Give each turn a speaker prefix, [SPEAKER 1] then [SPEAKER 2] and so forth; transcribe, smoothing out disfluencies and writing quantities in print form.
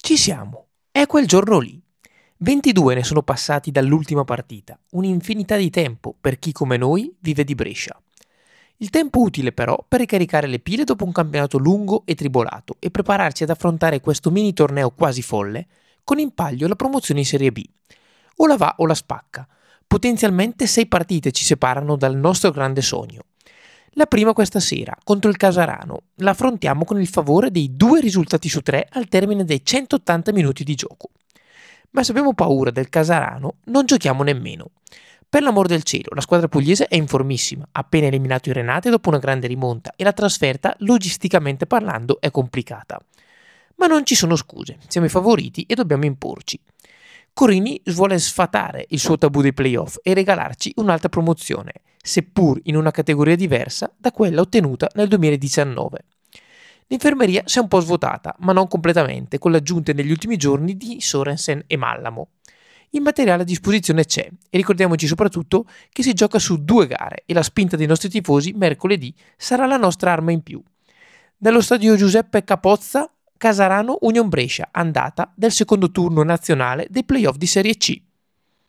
[SPEAKER 1] Ci siamo. È quel giorno lì. 22 ne sono passati dall'ultima partita, un'infinità di tempo per chi come noi vive di Brescia. Il tempo utile però per ricaricare le pile dopo un campionato lungo e tribolato e prepararci ad affrontare questo mini torneo quasi folle con in palio la promozione in Serie B. O la va o la spacca. Potenzialmente 6 partite ci separano dal nostro grande sogno. La prima questa sera, contro il Casarano. La affrontiamo con il favore dei 2 risultati su 3 al termine dei 180 minuti di gioco. Ma se abbiamo paura del Casarano, non giochiamo nemmeno. Per l'amor del cielo, la squadra pugliese è in formissima, ha appena eliminato i Renate dopo una grande rimonta e la trasferta, logisticamente parlando, è complicata. Ma non ci sono scuse, siamo i favoriti e dobbiamo imporci. Corini vuole sfatare il suo tabù dei playoff e regalarci un'altra promozione, seppur in una categoria diversa da quella ottenuta nel 2019. L'infermeria si è un po' svuotata, ma non completamente, con l'aggiunta negli ultimi giorni di Sorensen e Mallamo. Il materiale a disposizione c'è e ricordiamoci soprattutto che si gioca su 2 gare e la spinta dei nostri tifosi mercoledì sarà la nostra arma in più. Dallo stadio Giuseppe Capozza, Casarano Union Brescia, andata del secondo turno nazionale dei playoff di Serie C.